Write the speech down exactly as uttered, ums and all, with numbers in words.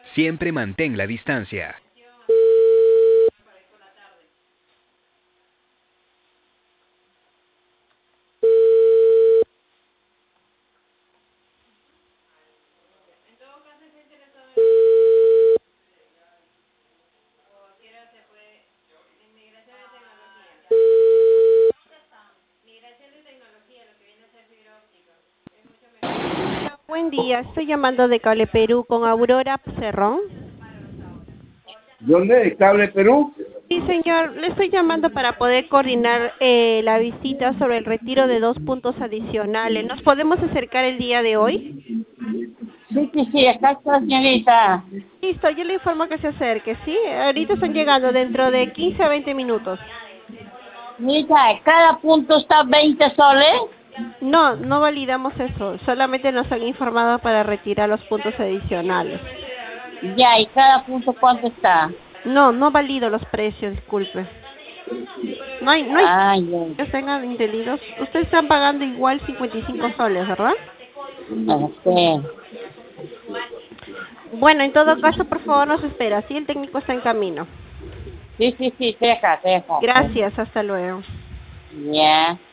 Siempre mantén la distancia. Buen día, estoy llamando de Cable Perú con Aurora Cerrón. ¿Dónde? ¿De Cable Perú? Sí, señor, le estoy llamando para poder coordinar eh, la visita sobre el retiro de dos puntos adicionales. ¿Nos podemos acercar el día de hoy? Sí, sí, sí, acá está, señorita. Listo, yo le informo que se acerque, ¿sí? Ahorita están llegando dentro de quince a veinte minutos. Señorita, cada punto está veinte soles. No, no validamos eso, solamente nos han informado para retirar los puntos adicionales. Ya, ¿y cada punto cuánto está? No, no valido los precios, disculpe. No hay, no hay Ah, ya. que tengan entendidos. Ustedes están pagando igual cincuenta y cinco soles, ¿verdad? No sé. Bueno, en todo caso, por favor, nos espera. Sí, el técnico está en camino. Sí, sí, sí, deja, deja. Gracias, hasta luego. Ya.